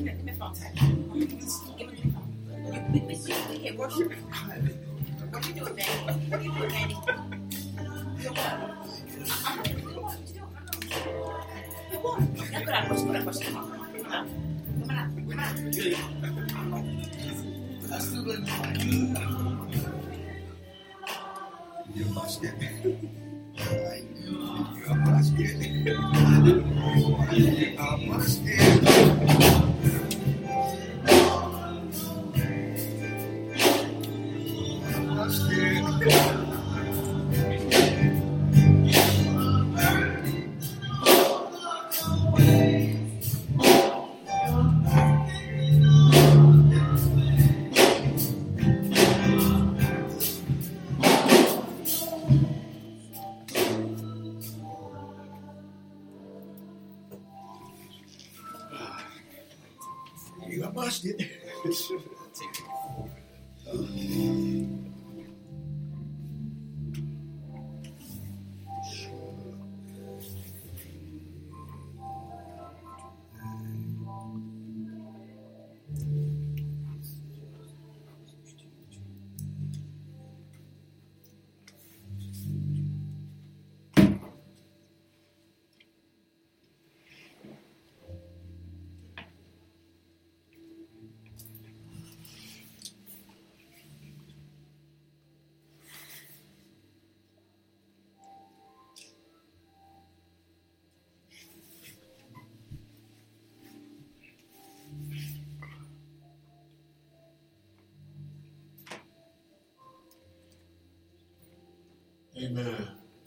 Give me a phone tag. Give me the phone. We here worshiping. What are you doing, Danny? What are you doing, Danny? You're what? Put out. Come You're musket. You're musket. You got busted. Amen.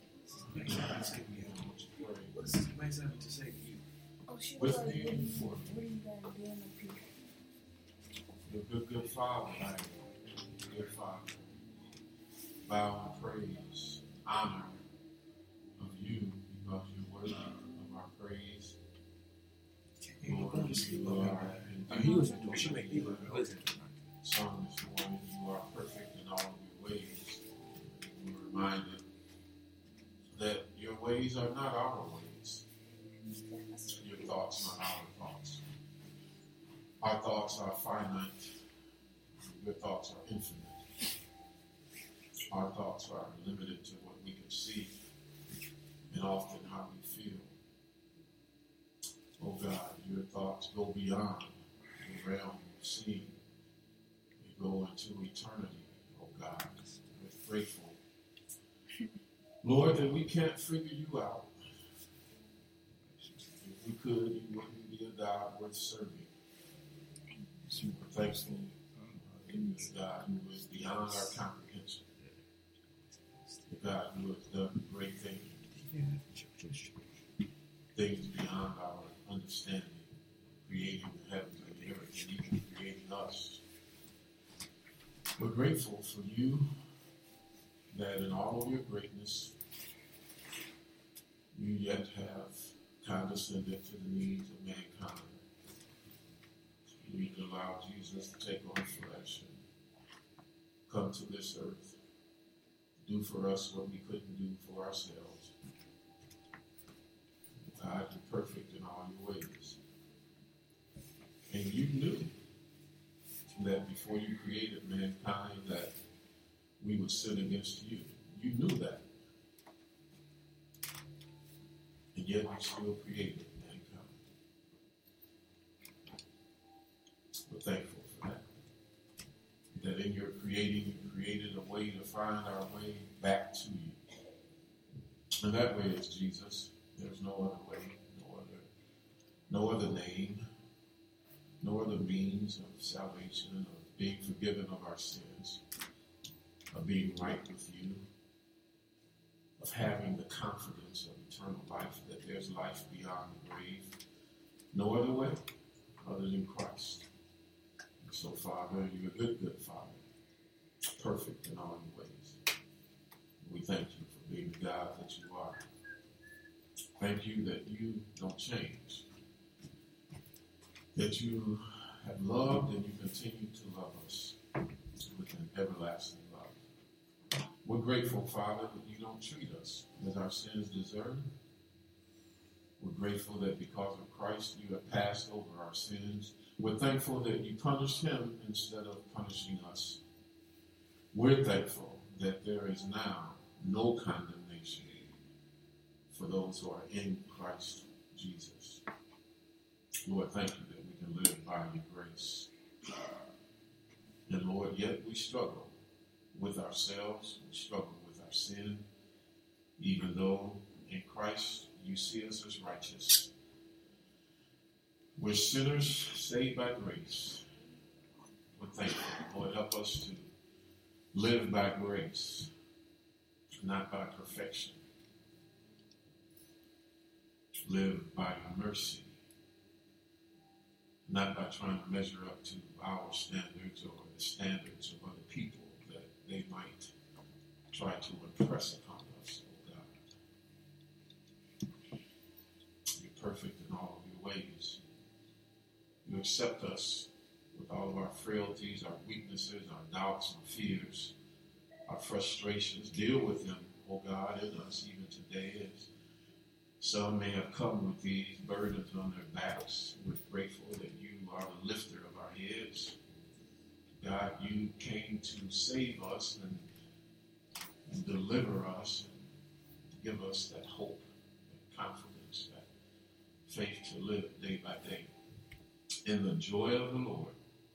What does this man have to say to you? With me and for me. Your good Father, good Father. Bow and praise, honor of you because you're worthy of our praise. Lord, you are Son this morning, you are perfect in all of your ways. We're reminded that your ways are not our ways. Your thoughts are not our thoughts. Our thoughts are finite. Your thoughts are infinite. Our thoughts are limited to what we can see and often how we feel. Oh God, your thoughts go beyond the realm of seeing. They go into eternity, oh God. We're grateful, Lord, that we can't figure you out. If we could, you wouldn't be a God worth serving. So we're thankful that you are God who is beyond our comprehension. The God who has done great things. Things beyond our understanding. Creating the heavens and the earth, and even creating us. We're grateful for you that in all of your greatness, you yet have condescended to the needs of mankind. You even allowed Jesus to take on flesh and come to this earth, do for us what we couldn't do for ourselves. God, you're perfect in all your ways. And you knew that before you created mankind that we would sin against you. You knew that. And yet you still created mankind. We're thankful for that. That in your creating, you created a way to find our way back to you. And that way is Jesus. There's no other way, no other name, no other means of salvation, of being forgiven of our sins, of being right with you, of having the confidence of eternal life, that there's life beyond the grave. No other way other than Christ. And so, Father, you're a good Father, perfect in all your ways. We thank you for being the God that you are. Thank you that you don't change, that you have loved and you continue to love us with an everlasting love. We're grateful, Father, that you don't treat us as our sins deserve. We're grateful that because of Christ, you have passed over our sins. We're thankful that you punished him instead of punishing us. We're thankful that there is now no condemnation for those who are in Christ Jesus. Lord, thank you that we can live by your grace. And Lord, yet we struggle with ourselves. We struggle with our sin, even though in Christ you see us as righteous. We're sinners saved by grace. We're thankful. Lord, help us to live by grace, not by perfection. Live by your mercy, not by trying to measure up to our standards or the standards of other people that they might try to impress upon us, oh God. You're perfect in all of your ways. You accept us with all of our frailties, our weaknesses, our doubts and fears, our frustrations. Deal with them, oh God, in us even today, as some may have come with these burdens on their backs. We're grateful that you are the lifter of our heads. God, you came to save us and deliver us and give us that hope, that confidence, that faith to live day by day in the joy of the Lord.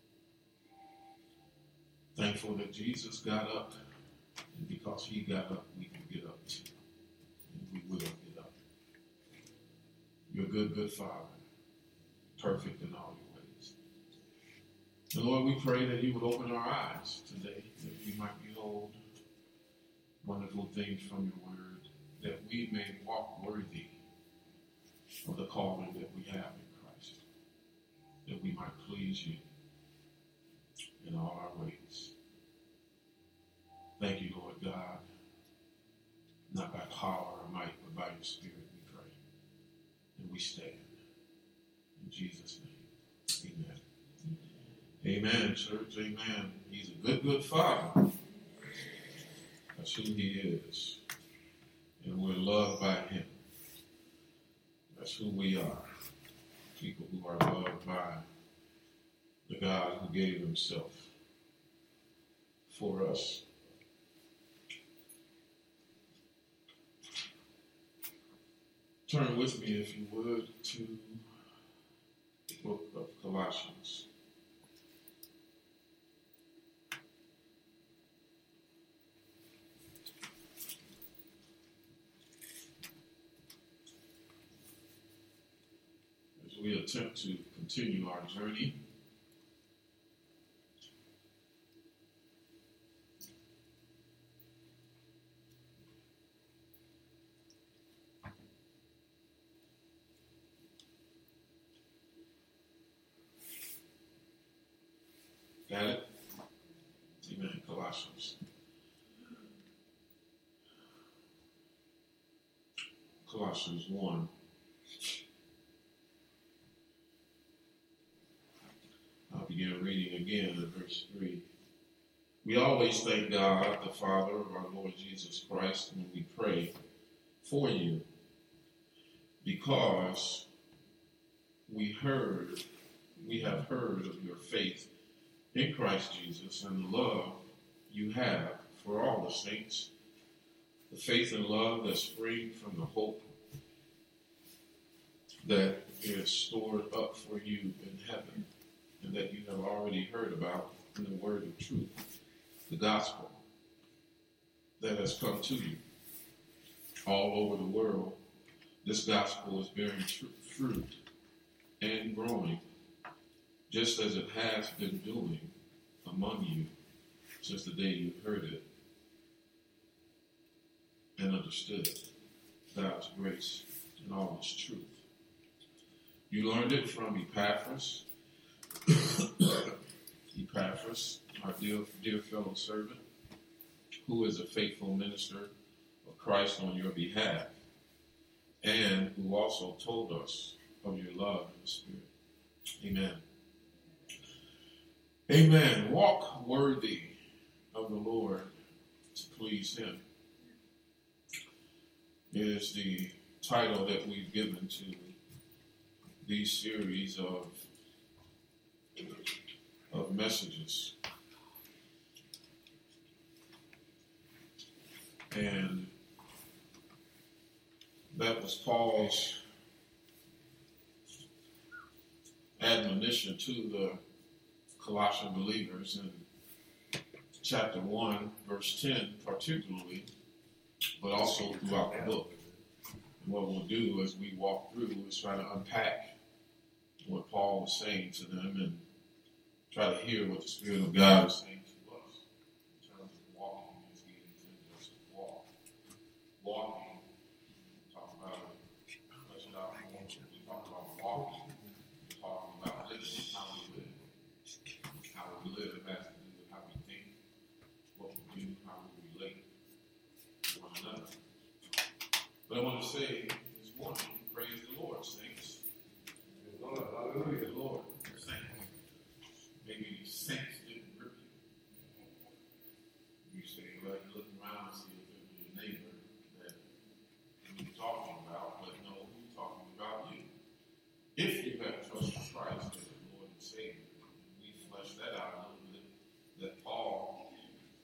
Thankful that Jesus got up, and because he got up, we can get up too. And we will get up. You're a good, good Father, perfect in all your ways. And Lord, we pray that you would open our eyes today, that we might behold wonderful things from your word, that we may walk worthy of the calling that we have in Christ, that we might please you in all our ways. Thank you, Lord God, not by power or might, but by your Spirit we pray. And we stand. In Jesus' name, amen. Amen, church, amen. He's a good, good Father. That's who he is. And we're loved by him. That's who we are. People who are loved by the God who gave himself for us. Turn with me, if you would, to the book of Colossians. As we attempt to continue our journey got it? Amen. Colossians. Colossians 1. I'll begin reading again at verse 3. We always thank God, the Father of our Lord Jesus Christ, when we pray for you, because we have heard of your faith in Christ Jesus and the love you have for all the saints, the faith and love that spring from the hope that is stored up for you in heaven and that you have already heard about in the word of truth, the gospel that has come to you all over the world. This gospel is bearing fruit and growing, just as it has been doing among you since the day you heard it and understood God's grace and all its truth. You learned it from Epaphras, our dear fellow servant, who is a faithful minister of Christ on your behalf, and who also told us of your love in the Spirit. Amen. Amen. Walk worthy of the Lord to please him is the title that we've given to these series of of messages. And that was Paul's admonition to the Colossian believers in chapter 1, verse 10 particularly, but also throughout the book. And what we'll do as we walk through is try to unpack what Paul was saying to them and try to hear what the Spirit of God is saying to us in terms of walking as He intended us to walk. Walking, we talk about it, flesh it out more. We talk about walking. We're talking about living, how we live. How we live has to do with how we think, what we do, how we relate to one another. But I want to say this morning, praise the Lord, saints. Praise the Lord, saints. Maybe saints didn't grip you. You say, well, you look around and see if it was your neighbor that you're talking about, but no, who's talking about you? If you have trusted Christ as the Lord and Savior, we flesh that out a little bit, that Paul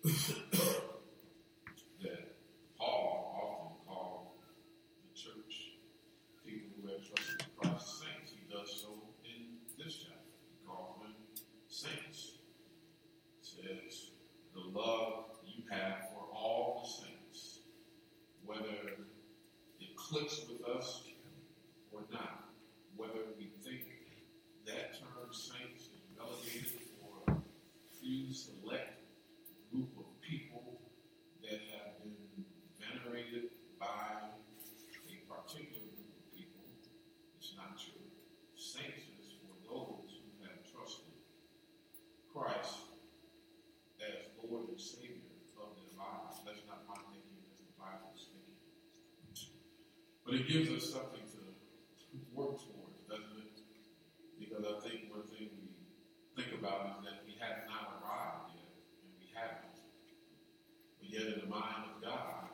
often called the church people who have trusted Christ saints. He does so in this chapter. He calls them saints. It says, the love you have for all the saints, whether it clicks with us or not, whether we think that term saints is relegated for a few select group of people that have been venerated by a particular group of people, it's not true. Saints is for those who have trusted Christ as Lord and Savior of their lives. That's not my thinking, that's the Bible's thinking. But it gives us something to work towards, doesn't it? Because I think one thing we think about is that we have not arrived yet, and we haven't. But yet in the mind of God,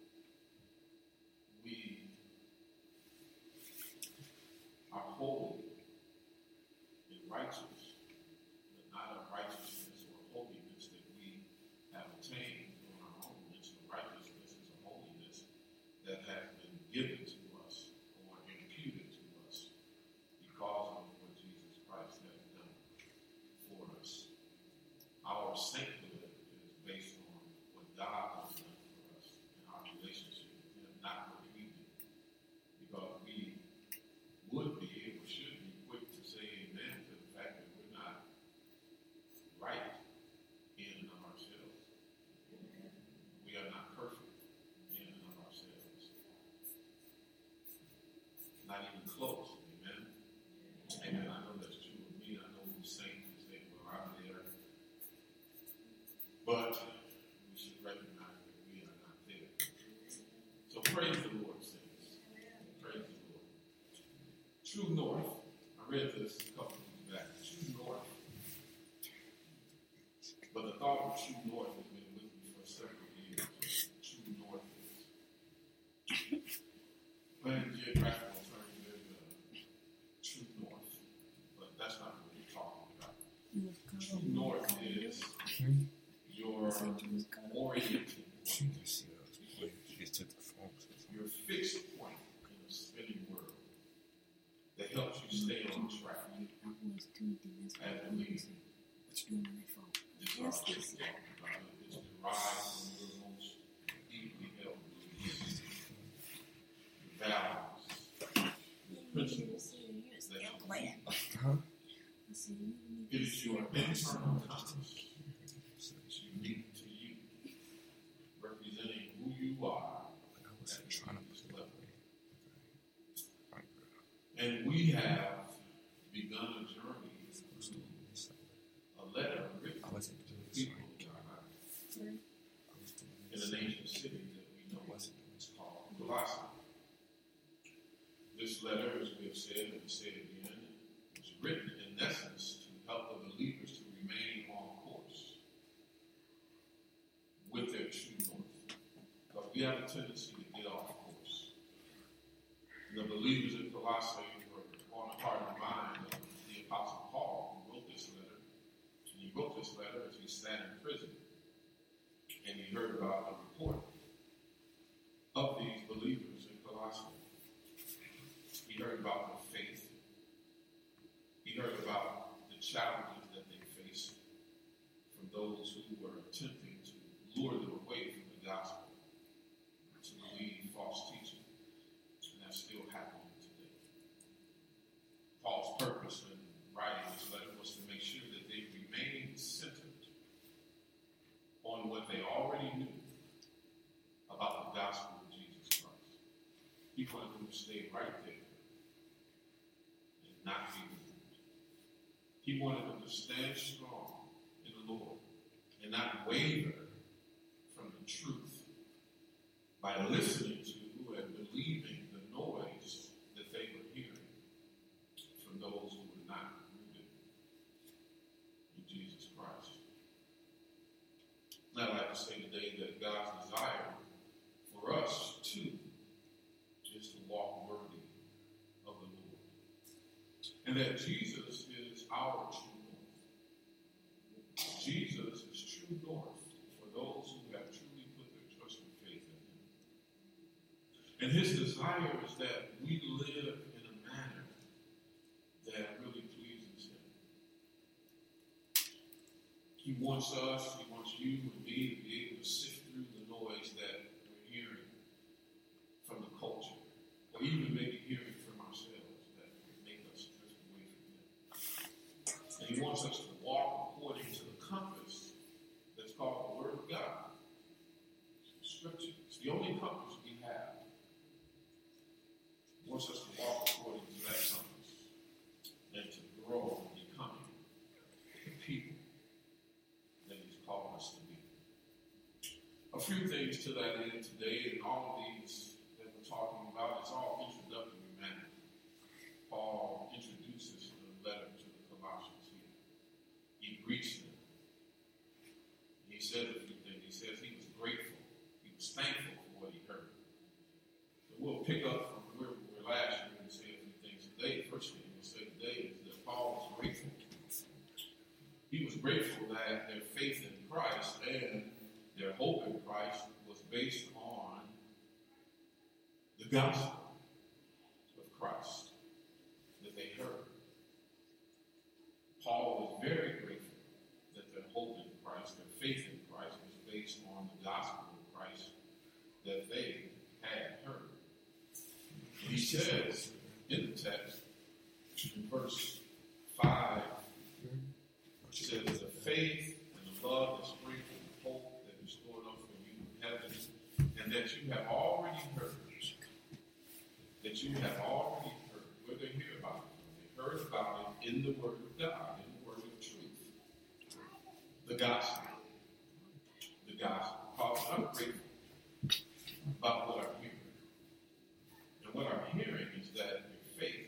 we are holy and righteous, but not a righteousness or holiness that we have attained on our own. It's a righteousness, it's a holiness that has been given to us or imputed to us because of what Jesus Christ has done for us. Our sainthood is based on what God has done for us in our relationship with Him, not what we do. Because we would be or should be quick to say amen to the fact that we're not right in and of ourselves. We are not perfect in and of ourselves. Not even close. Amen. Amen. I know that's true of me. I know who's saints and say, well, I'm there. But we should recognize that we are not there. So praise the Lord, saints. Praise the Lord. True north. I read this a couple of weeks back. True north. But the thought of true north has been with me for several years. True north is. But in geographical terms, there's a true north. But that's not what we're talking about. True north is your orienting point, your fixed point in a spinning world that helps you stay on track as believers. This is our church talking about it. It's derived from your most deeply held beliefs, your values, your principles that you believe. It is your internal compass. It's unique to you, representing who you are at this level. And we have begun a journey through a letter written to the people of God in an ancient city that we know is called Colossae. This letter, as we have said and say it again, was written in essence to help the believers to remain on course with their true north. Because we have a tendency to get off course. The believers in Colossae were on the heart and mind of the Apostle Paul, who wrote this letter. And you sat in prison and he heard about the report of these believers in Colossae. He heard about their faith. He heard about the challenges that they faced from those who were attempting to lure them away from the gospel, to believe false teaching. And that's still happening today. Paul's purpose in writing this letter was to make sure that they remained centered on what they already knew about the gospel of Jesus Christ. He wanted them to stay right there and not be moved. He wanted them to stand strong in the Lord and not waver from the truth by listening to and believing the noise that they were hearing from those who were not rooted in Jesus Christ. I'd like to say today that God's desire for us too is to walk worthy of the Lord, and that Jesus is our true north. Jesus is true north for those who have truly put their trust and faith in Him. And His desire is that we live in a manner that really pleases Him. He wants us, He wants you and me to be able to sift through the noise that we're hearing from the culture, or even maybe hearing from ourselves that make us drift away from Him. And He wants us to walk according to the compass that's called the Word of God. Scripture. It's the only compass we have. He wants us to walk according to that compass and to grow in becoming the people that He's called us to be. A few things to that end today, and all of these that we're talking about, it's all introductory manner. Paul introduces the letter to the Colossians here. He greets them. He says a few things. He says he was grateful. He was thankful for what he heard. So we'll pick up from where we were last year and say a few things today. The first thing we'll say today is that Paul was grateful. He was grateful that their faith in Christ and their hope in Christ was based on the gospel of Christ that they heard. Paul was very grateful that their hope in Christ, their faith in Christ, was based on the gospel of Christ that they had heard. And he says in the text, in verse 5, he says, the faith and the love that spring from the hope that is stored up for you in heaven, and that you have already heard. That you have already heard. Where they hear about it? They heard about it in the Word of God, in the Word of truth. The gospel. The gospel. I'm grateful about what I'm hearing. And what I'm hearing is that your faith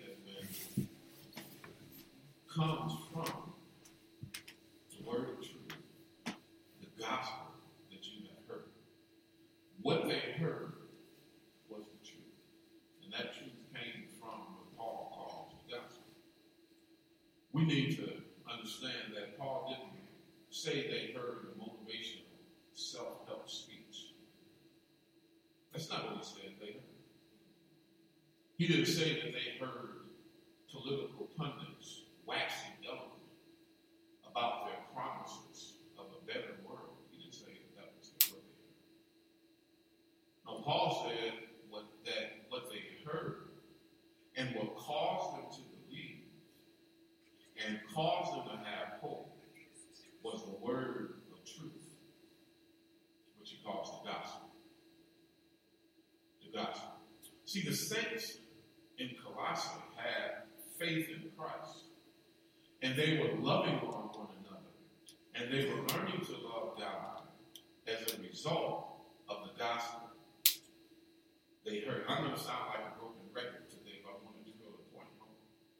comes from the Word of truth, the gospel that you have heard. What they heard was the truth. And that truth came from what Paul calls the gospel. We need to understand that Paul didn't say they heard a motivational self-help speech. That's not what he said they heard. He didn't say that they heard political pundits waxing eloquent about their promises of a better world. He didn't say that was what they heard. No, Paul said what they heard and what caused them to believe and caused them to have hope was the word of truth, which he calls the gospel. The gospel. See, the saints in Colossae had faith in Christ, and they were loving on one another, and they were learning to love God as a result of the gospel they heard. I'm going to sound like a broken record today, but I wanted to go to the point home.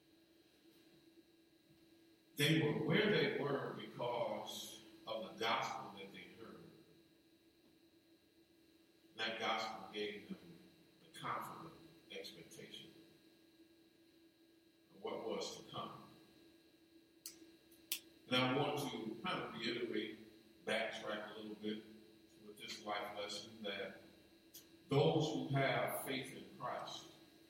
They were where they were because of the gospel that they heard. That gospel gave them the confident expectation of what was to come. And I want to kind of reiterate with this life lesson that those who have faith in Christ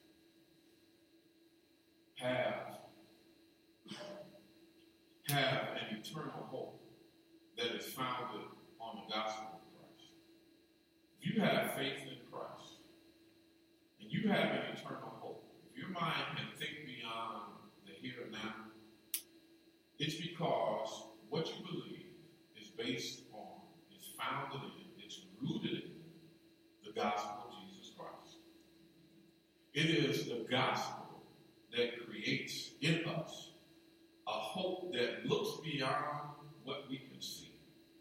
have an eternal hope that is founded on the gospel of Christ. If you have faith in Christ and you have an eternal hope, if your mind can think beyond the here and now, it's because what you believe is based on, is founded in, it's rooted in the gospel of Jesus Christ. It is the gospel that creates in us a hope that looks beyond what we can see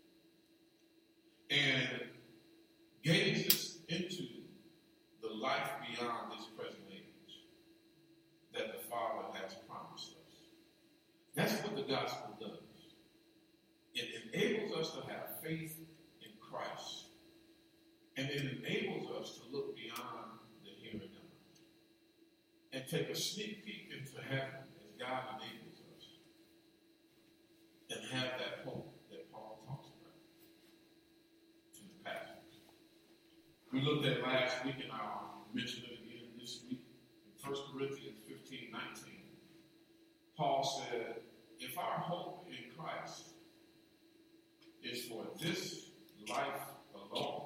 and gazes into the life beyond this present age that the Father has promised us. That's what the gospel does. It enables us to have faith in Christ, and it enables us to look beyond the here and now and take a sneak peek into heaven as God enables us, and have that hope that Paul talks about in the passage. We looked at last week, and I'll mention it again this week, in 1 Corinthians 15:19. Paul said, if our hope in Christ is for this life alone,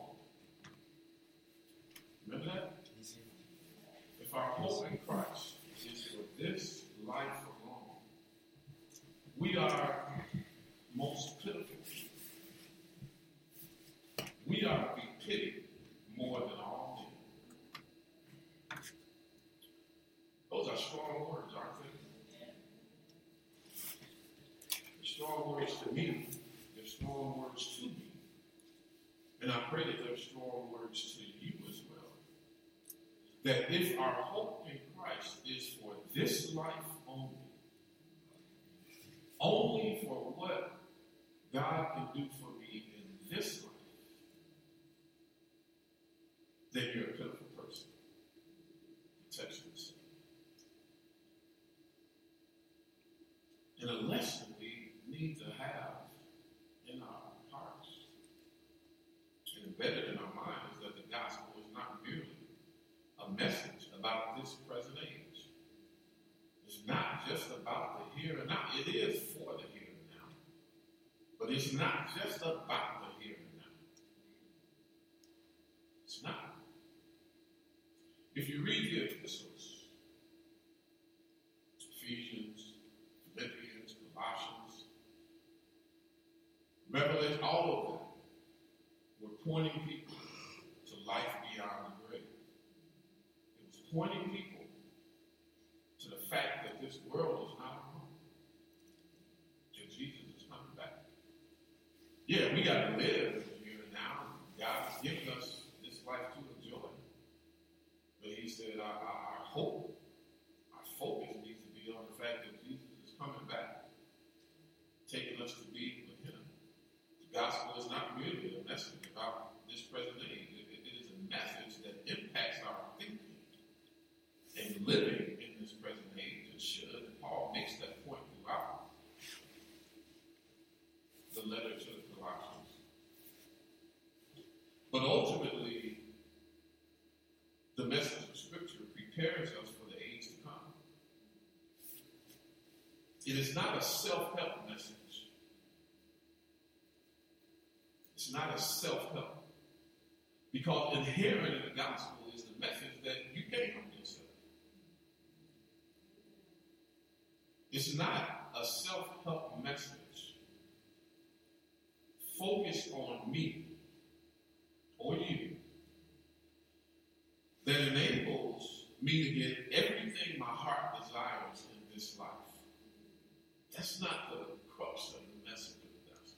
remember that? If our hope in Christ is for this life alone, we are most pitiful people. We are to be pitied more than all men. Those are strong words, aren't they? They're strong words to me. They're strong words to me. And I pray that they're strong words to you as well. That if our hope in Christ is for this life only for what God can do for me in this life, then you're a pitiful person. Text this. And a lesson we need to have in our hearts and embedded in our mind is that the gospel is not merely a message about this present age. It's not just about the here and now. It is for the here and now. But it's not just about the here and now. It's not. If you read the epistles, Ephesians, Philippians, Colossians, Revelation, all of them were pointing people to life beyond the grave. It was pointing people to the fact that this world is not home. And Jesus is coming back. Yeah, we got to live here and now. God has given us this life to enjoy. But he said our hope, our focus needs to be on the fact that Jesus is coming back, taking us to be with him. The gospel is not merely a message about this present age. It is a message that impacts our thinking and living in this present age. It should. Paul makes that point throughout the letter to the Colossians. But ultimately, the message of Scripture prepares us for the age to come. It is not a self-help message. It's not a self-help. Because inherent in the gospel is the message that you can't help yourself. It's not a self-help message focused on me or you that enables me to get everything my heart desires in this life. That's not the crux of the message of the gospel.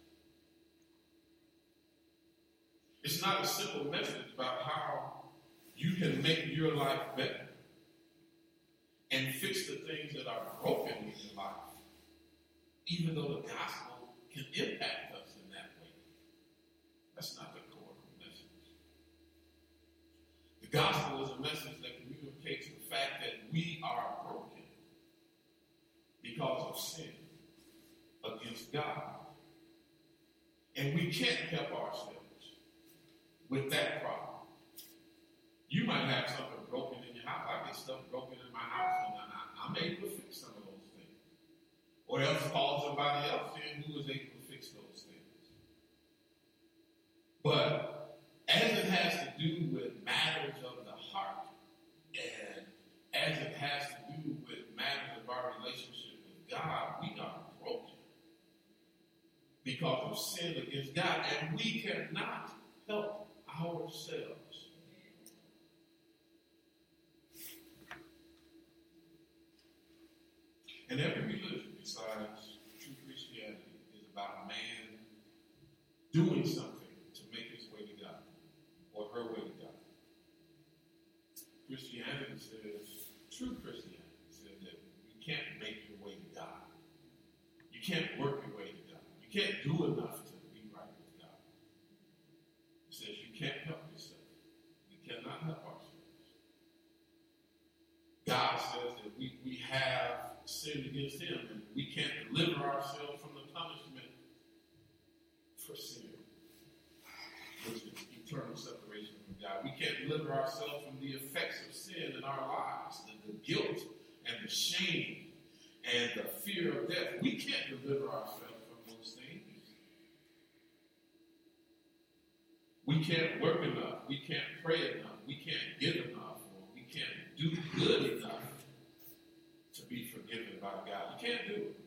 It's not a simple message about how you can make your life better and fix the things that are broken in your life, even though the gospel can impact us in that way. That's not the core of the message. The gospel is a message that communicates the fact that we are broken because of sin against God. And we can't help ourselves. with that problem. You might have something broken in your house. I get stuff broken in my house, and I'm able to fix some of those things. Or else call somebody else in who is able to fix those things. But as it has to do with matters of the heart, and as it has to do with matters of our relationship with God, we are broken because of sin against God, and we cannot help ourselves. And every religion besides true Christianity is about man doing something to make his way to God or her way to God. Christianity says, true Christianity says that you can't make your way to God. You can't work your way to God. You can't do enough to be right with God. It says you can't help yourself. We cannot help ourselves. God says that we have sinned against him, and we can't deliver ourselves from the punishment for sin, which is eternal separation from God. We can't deliver ourselves from the effects of sin in our lives, the guilt and the shame and the fear of death. We can't deliver ourselves from those things. We can't work enough. We can't pray enough. We can't give enough. Or we can't do good enough to be forgiven by God. You can't do it.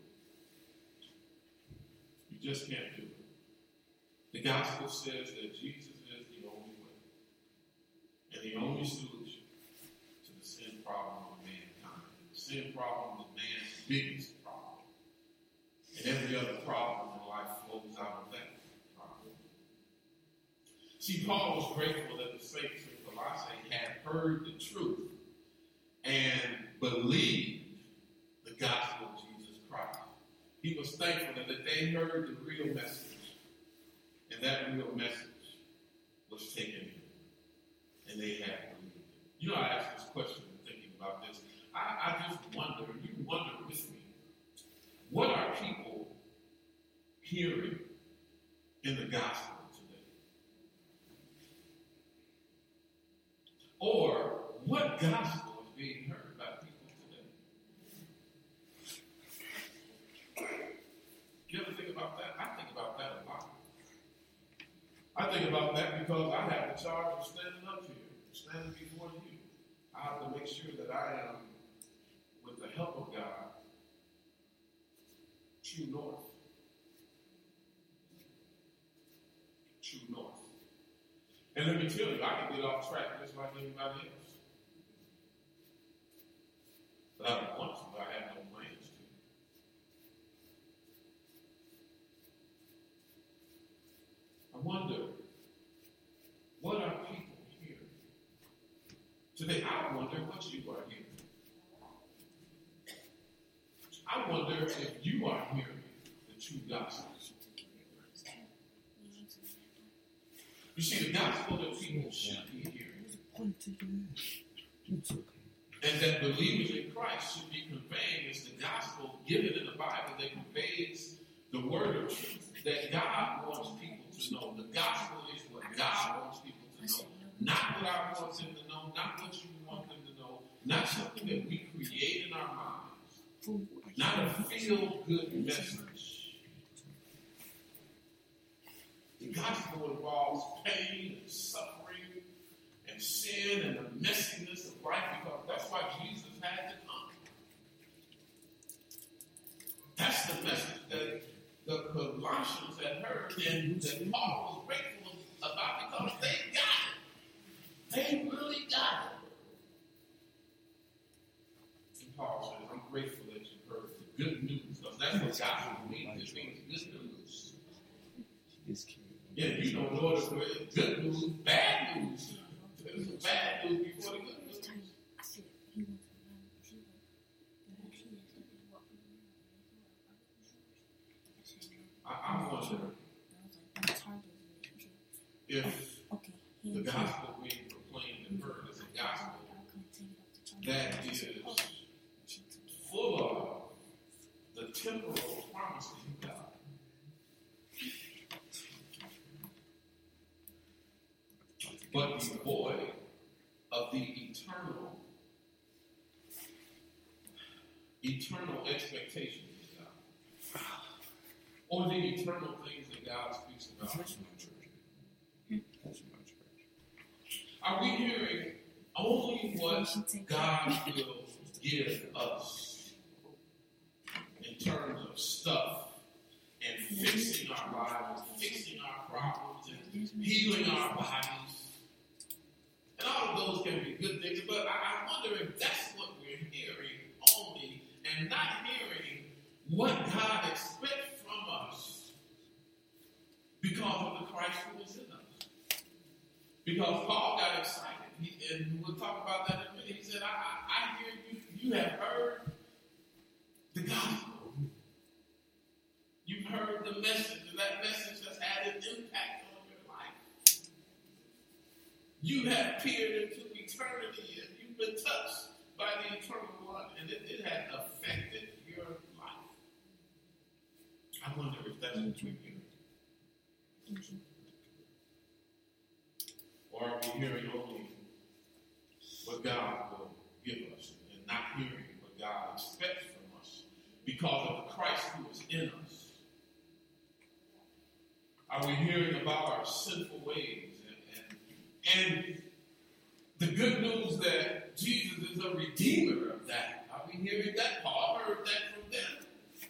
You just can't do it. The gospel says that Jesus is the only way and the only solution to the sin problem of mankind. The sin problem is man's biggest problem. And every other problem in life flows out of that problem. See, Paul was grateful that the saints in Colossae had heard the truth and believed the gospel of Jesus Christ. He was thankful that they heard the real message, and that real message was taken in, and they had believed it. You know, I asked this question thinking about this. I just wonder, and you can wonder with me, what are people hearing in the gospel today? Or what gospel is being heard by people today? You ever think about that? I think about that a lot. I think about that because I have the charge of standing up here, standing before you. I have to make sure that I am, with the help of God, true north. True north. And let me tell you, I can get off track just like anybody else. But I don't want to, but I have no plans to. I wonder, what are people hearing? Today, I wonder what you are hearing. I wonder if you are hearing the true gospel. You see, the gospel that people should be hearing, and that believers in Christ should be conveying, is the gospel given in the Bible that conveys the word of truth that God wants people to know. The gospel is what God wants people to know. Not what I want them to know, not what you want them to know, not something that we create in our minds, not a feel-good message. The gospel involves pain and suffering and sin and the messiness of life, because that's why Jesus had to come. That's the message that the Colossians had heard and that Paul was grateful about, because they got it. They really got it. And Paul says, I'm grateful that you heard the good news, because that's what gospel means. It means good news. Yeah, you know, Lord, good news, bad news. There's bad news before the good news. I wonder if the gospel being proclaimed and heard is a gospel that is full of the temporal promises of God. but devoid of the eternal expectations of God, or the eternal things that God speaks about. Are we hearing only what God will give us in terms of stuff and fixing our lives, fixing our problems, and healing our bodies? And all of those can be good things, but I wonder if that's what we're hearing only, and not hearing what God expects from us because of the Christ who is in us. Because Paul got excited, and we'll talk about that in a minute. He said, I hear you have heard the gospel. You've heard the message, and that message has had an impact on your life. You have peered into eternity, and you've been touched by the eternal one, and it has affected your life. I wonder if that's what we're hearing. Or are we hearing only what God will give us, and not hearing what God expects from us because of the Christ who is in us? Are we hearing about our sinful ways and the good news that Jesus is a redeemer of that? Are we hearing that? Paul heard that from them.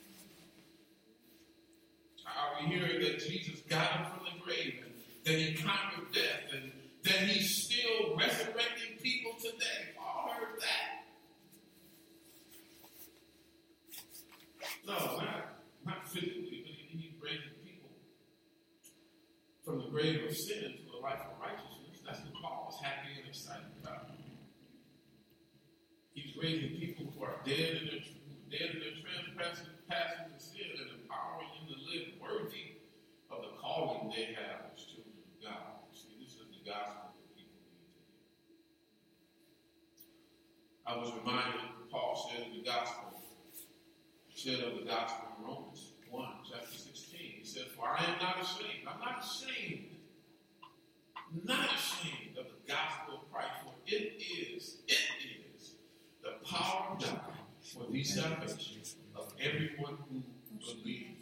Are we hearing that Jesus got him from the grave, and that he conquered death, and that he's still resurrecting people today? Paul heard that. No, not physically, but he's raising people from the grave of sin to a life of righteousness. That's what Paul was happy and excited about. He's raising people who are dead in their trespasses and sin, and empowering them to live worthy of the calling they have as children of God. See, this is the gospel that people need to hear. I was reminded of what Paul said of the gospel. He said of the gospel in Romans 1, chapter 16. He said, "For I am not ashamed." I'm not ashamed. Not ashamed of the gospel of Christ, for it is the power of God for the salvation of everyone who believes.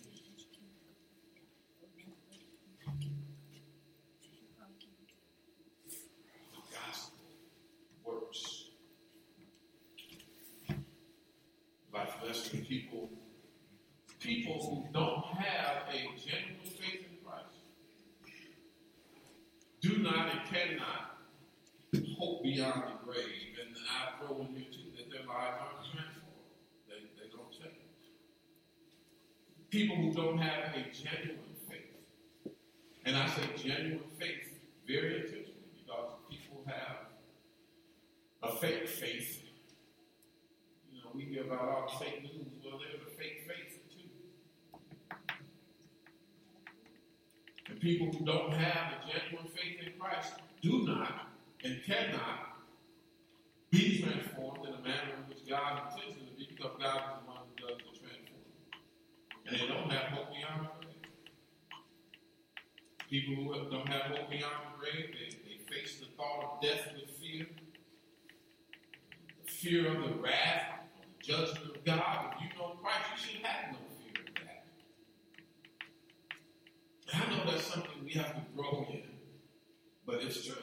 The gospel works. Life lesson: people who don't have a genuine faith in Christ do not and cannot hope beyond the grave. And I throw in here too that their lives aren't transformed. They don't change. People who don't have a genuine faith, and I say genuine faith very intentionally, because people have a fake faith. You know, we hear about all the fake news. Well, there's a fake faith too. And people who don't have a genuine faith in Christ do not and cannot be transformed in the manner in which God intends them to be, because God is the one who does the transforming. And they don't have hope beyond the grave. People who don't have hope beyond the grave, they face the thought of death with fear. The fear of the wrath, of the judgment of God. If you know Christ, you should have no fear of that. And I know that's something we have to grow in, but it's true.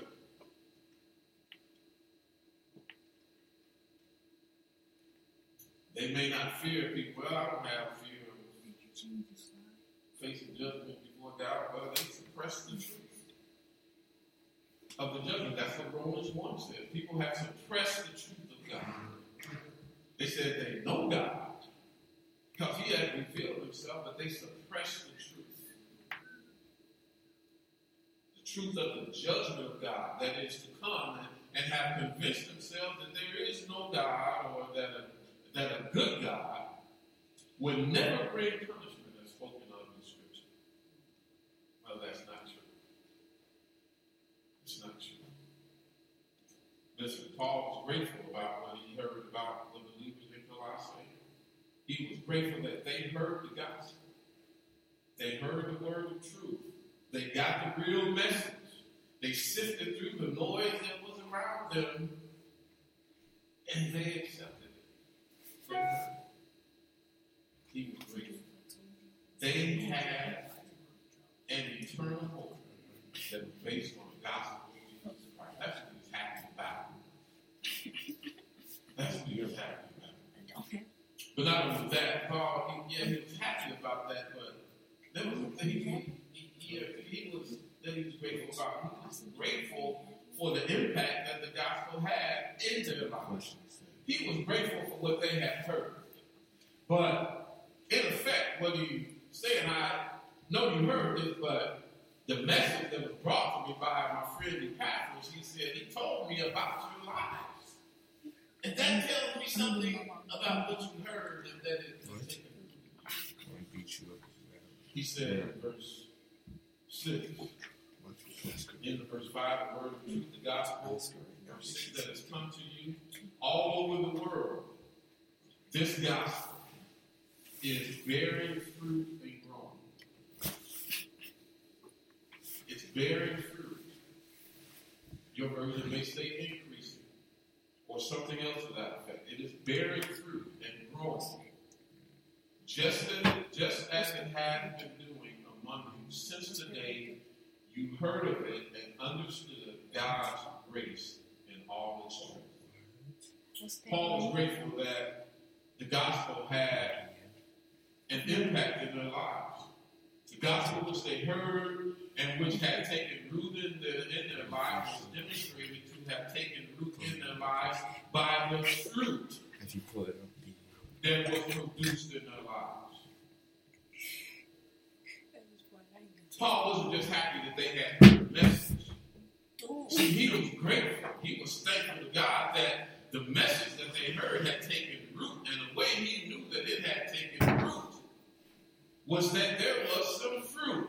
They may not fear people. Well, I don't have fear of facing judgment before God. Well, they suppress the truth of the judgment. That's what Romans 1 said. People have suppressed the truth of God. They said they know God because he has revealed himself, but they suppress the truth. The truth of the judgment of God that is to come, and have convinced themselves that there is no God, or that a good God would never bring punishment as spoken of in Scripture. Well, that's not true. It's not true. Listen, Paul was grateful about what he heard about the believers in Colossae. He was grateful that they heard the gospel. They heard the word of truth. They got the real message. They sifted through the noise that was around them, and they accepted it. He was grateful. They had an eternal hope that was based on the gospel of Jesus Christ. That's what he was happy about. That's what he was happy about. But not only that, Paul, he was happy about that, but there was a thing he was grateful about. He was grateful for the impact that the gospel had in their lives. He was grateful for what they had heard. But in effect, what he said, I know you heard this, but the message that was brought to me by my friend Epaphras, he said, he told me about your lives. And that tells me something about what you heard and that it was taken. He said in verse 6, in verse 5, the word of truth, the gospel, verse 6, that has come to you all over the world. This gospel is bearing fruit and growing. It's bearing fruit. Your version may say increasing or something else to that effect. It is bearing fruit and growing. Just as it has been doing among you since the day you heard of it and understood God's grace in all its strength. Paul was grateful that the gospel had an impact in their lives. The gospel which they heard and which had taken root in their lives was demonstrated to have taken root in their lives by the fruit that was produced in their lives. Paul wasn't just happy that they had heard the message. See, he was grateful. He was thankful to God that the message that they heard had taken root, and the way he knew that it had taken root was that there was some fruit.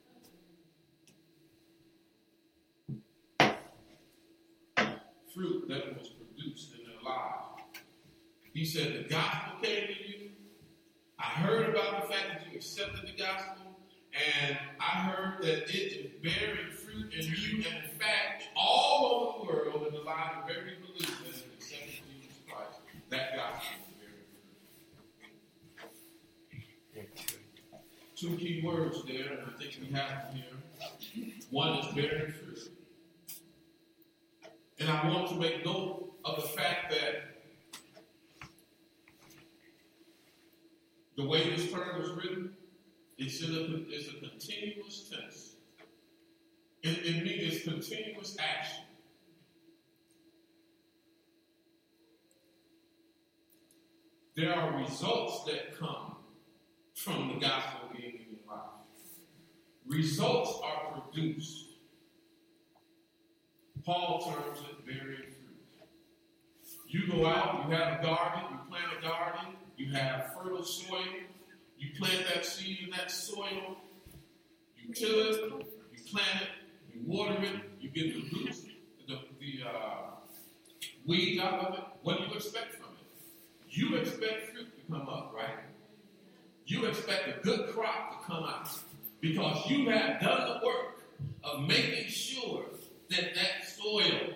Fruit that was produced in their lives. He said, the gospel came to you. I heard about the fact that you accepted the gospel, and I heard that it is bearing fruit in you, and in fact, all over the world, in the lives of every believer that has accepted Jesus Christ, that gospel is bearing fruit. Two key words there, and I think we have them here. One is bearing fruit. And I want to make note of the fact that the way this term is written, it's a continuous tense. It means continuous action. There are results that come from the gospel being in your life. Results are produced. Paul terms it bearing fruit. You go out, you have a garden, you plant a garden, you have fertile soil, you plant that seed in that soil, you till it, you plant it, you water it, you get the roots, the weeds out of it. What do you expect from it? You expect fruit to come up, right? You expect a good crop to come out because you have done the work of making sure that that soil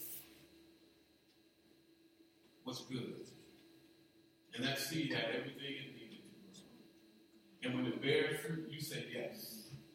was good. And that seed had everything it needed to grow. And when it bears fruit, you say yes.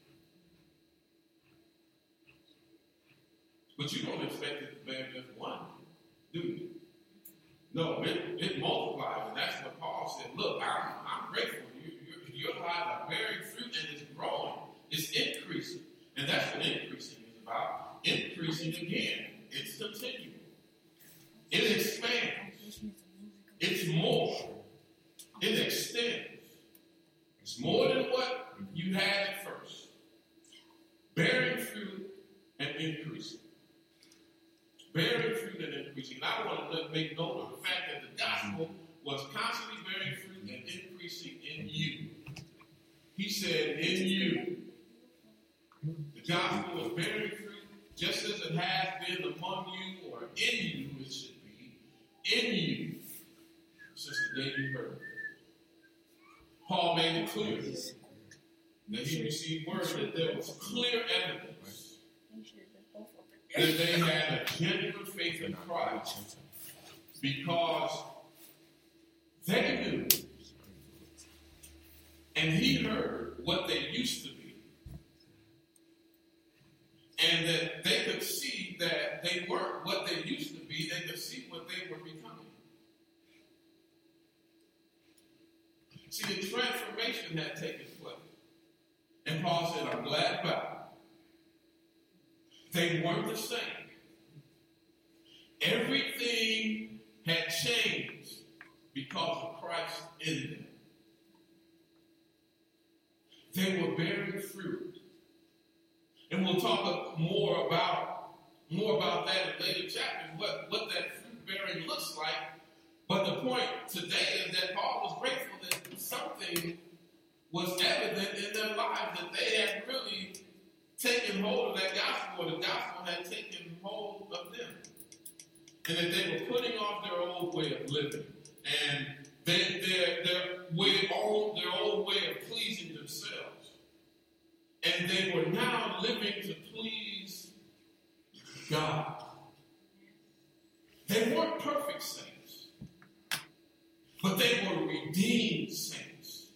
But you don't expect it to bear just one, do you? No, it multiplies. And that's what Paul said. Look, I'm grateful. Your lives are bearing fruit and it's growing. It's increasing. And that's what increasing is about. Increasing again. It's continuing. It expands. It's more. It extends. It's more than what you had at first. Bearing fruit and increasing. Bearing fruit and increasing. And I want to make note of the fact that the gospel was constantly bearing fruit and increasing in you. He said, in you. The gospel was bearing fruit just as it has been among you, or in you, it should be, in you, since the day you heard it. Paul made it clear that he received word that there was clear evidence that they had a genuine faith in Christ because they knew and he heard what they used to be, and that they could see that they weren't what they used to be. They could see what they were becoming. See, the transformation had taken place. And Paul said, I'm glad about it. They weren't the same. Everything had changed because of Christ in them. They were bearing fruit. And we'll talk more about that in later chapters, what that fruit bearing looks like. But the point today is that Paul was grateful that something was evident in their lives, that they had really taken hold of that gospel, or the gospel had taken hold of them. And that they were putting off their old way of living and their old way of pleasing themselves. And they were now living to please God. They weren't perfect saints, but they were redeemed saints.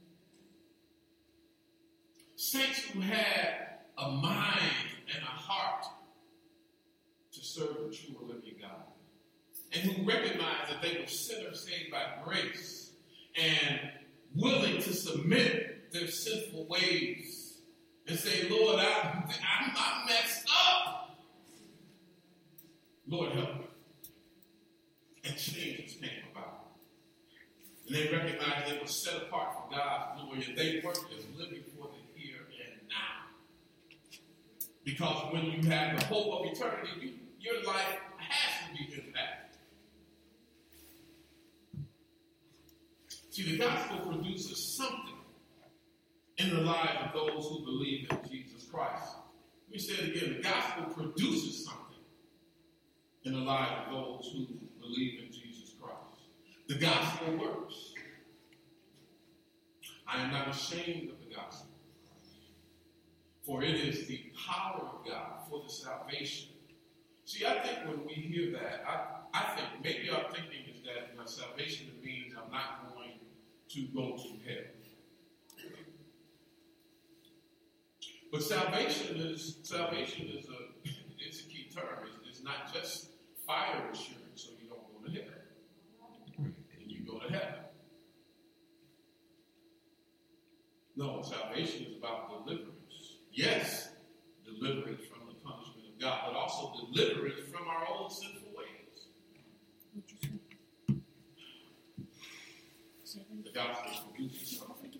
Saints who had a mind and a heart to serve the true and living God, and who recognized that they were sinners saved by grace and willing to submit their sinful ways and say, Lord, I'm messed up. Lord, help me. And changes came about. And they recognized they were set apart for God's glory, and they weren't just living for the here and now. Because when you have the hope of eternity, your life has to be impacted. See, the gospel produces something in the lives of those who believe in Jesus Christ. Let me say it again. The gospel produces something in the lives of those who believe in Jesus Christ. The gospel works. I am not ashamed of the gospel, for it is the power of God for the salvation. See, I think when we hear that, I think maybe our thinking is that salvation means I'm not going to go to hell. But salvation is it's a key term. It's not just fire insurance, so you don't go to hell. And you go to heaven. No, salvation is about deliverance. Yes, deliverance from the punishment of God, but also deliverance from our old sinful ways. The gospel produces something.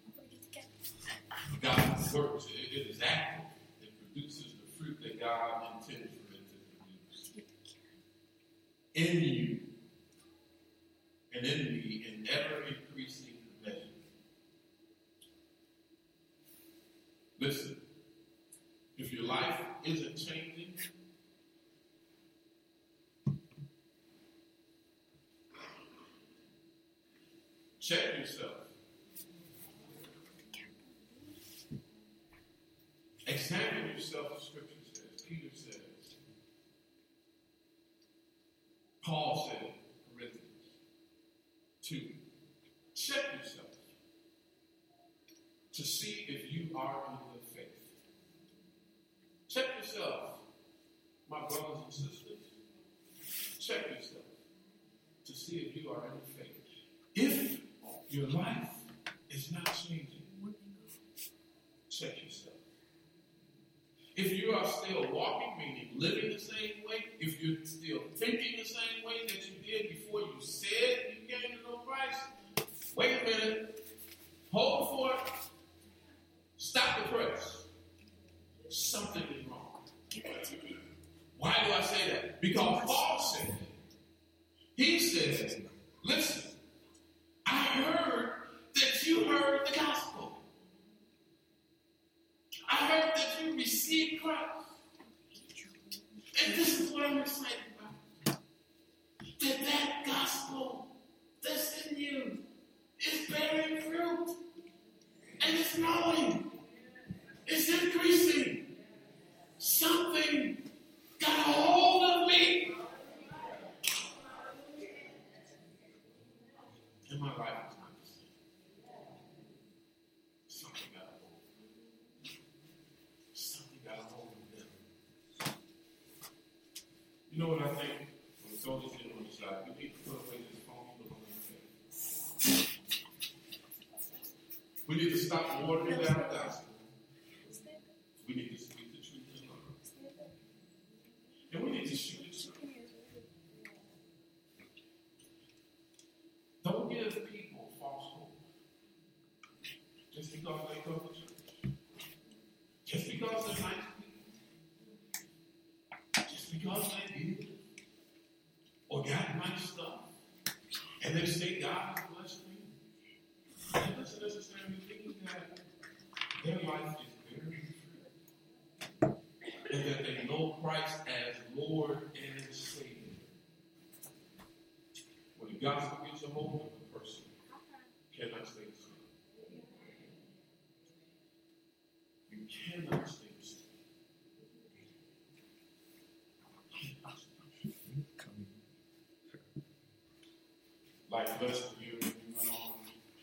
The gospel works. It is active. It produces the fruit that God intended for it to produce. In you and in me, in ever-increasing measure. Listen, if your life isn't changing, check yourself. Examine yourself, the scripture says, Peter says, Paul said, Corinthians 2. Check yourself to see if you are in the faith. Check yourself, my brothers and sisters. Check yourself to see if you are in the faith. If your life is not changing, check yourself. If you are still walking, meaning living the same way, if you're still thinking the same way that you did before you said you came to know Christ, wait a minute, hold for it, stop the press. Something is wrong. Why do I say that? Because Paul said it. He said, listen, I heard that you heard the gospel. I heard that you received Christ. And this is what I'm excited about. That gospel that's in you is bearing fruit. And it's growing. It's increasing. Something got a hold of me. And my life is not the same. Something got a hold. Something got a hold of them. You know what I think? When soldiers get on the side, we need to put away this phony look on their face. We need to stop watering down the gospel. We need to speak the truth in love. And we need to shoot the truth. Don't give people false hope. Just because they go to church. Just because they're nice people. Just because they give. Or got nice stuff. And they say God has blessed me. That doesn't necessarily mean that their life is very free. And that they know Christ as Lord and Savior. When the gospel gets a hold of the person, cannot stay the same. You cannot stay the same. Like last year, we went on.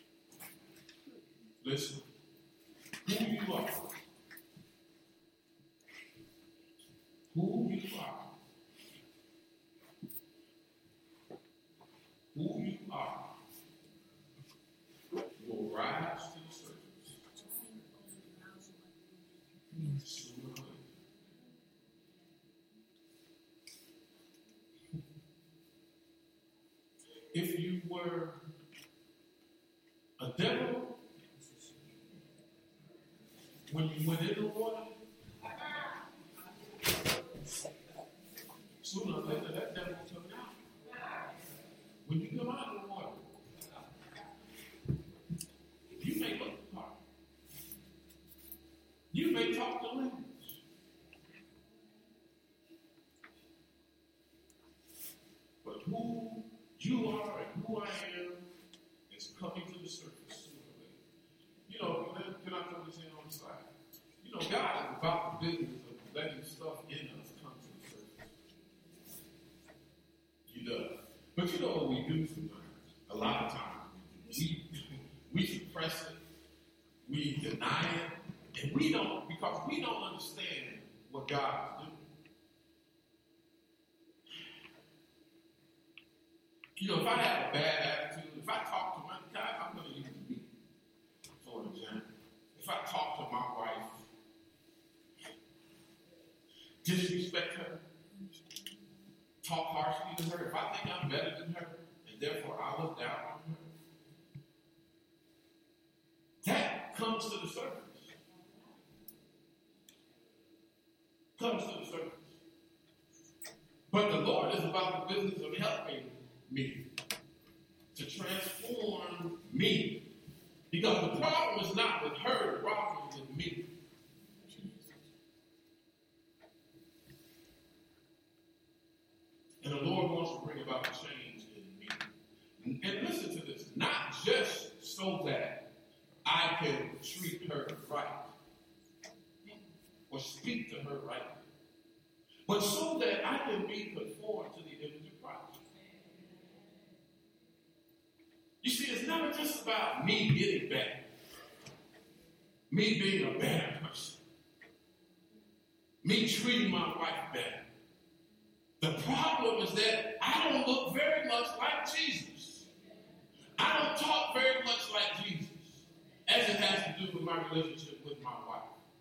Listen, who you are. Who you are. Who you are will rise to the surface sooner or later. If you were a devil when you went in the water, sooner or later that devil will come out. When you come out of the water, you may look the part. You may talk the language. But who you are and who I am is coming to the surface sooner or later. You know, can I throw this in on the side? You know, God is about the business of letting stuff in us come to the surface. He does. But you know what we do sometimes? A lot of times. We suppress it. We deny it. And we don't, because we don't understand what God is doing. You know, if I have a bad attitude, if I talk to my God, I'm going to use me, for example. If I talk to my wife, disrespect her, talk harshly to her, if I think I'm better than her, and therefore I look down on her, that comes to the surface. Comes to the surface. But the Lord is about the business of helping me to transform me. Because the problem is not with her, the problem is with me. And the Lord wants to bring about a change in me. And listen to this, not just so that I can treat her right or speak to her right, but so that I can be conformed to the image of Christ. You see, it's never just about me getting better, me being a better person, me treating my wife better. The problem is that I don't look very much like Jesus. I don't talk very much like Jesus, as it has to do with my relationship with my wife.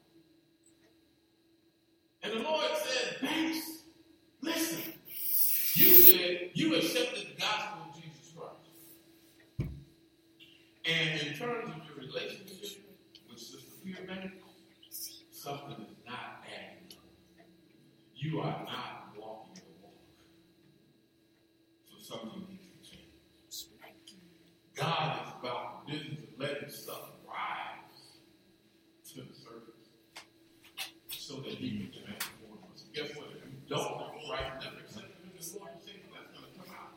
And the Lord said, Banks, listen, you said you accepted the gospel of Jesus Christ. And in terms of your relationship with Sister Pierre Banks, something is not adding up. You are not walking the walk. So something needs to change. God is about the business of letting stuff rise to the surface so that He can transform us. Guess what? If you don't know Christ, never accept Him as Lord and Savior, that's going to come out.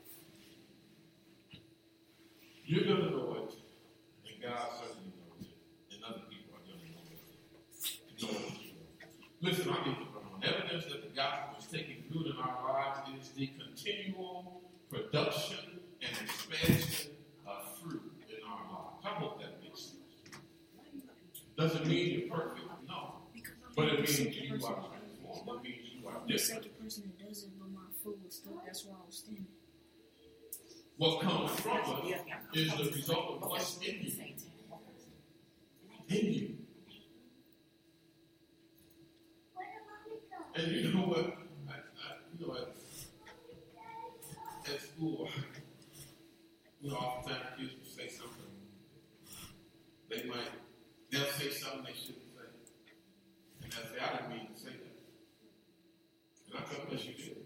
You're going to know it, and God certainly knows it, and other people are going to know it. Listen, I get the evidence that the gospel is taking root in our lives is the continual production and expansion of fruit in our lives. I hope that makes sense. Doesn't mean you're perfect, no. But it means you are transformed. It means you are I'm the different. second person that does it, but my foot was stuck. That's why I was standing. What comes from us is the result of what's in you. In you. And you know what? At school, oftentimes kids will say something. They'll say something they shouldn't say. And they'll say, I didn't mean to say that. And I tell them, yes, you did.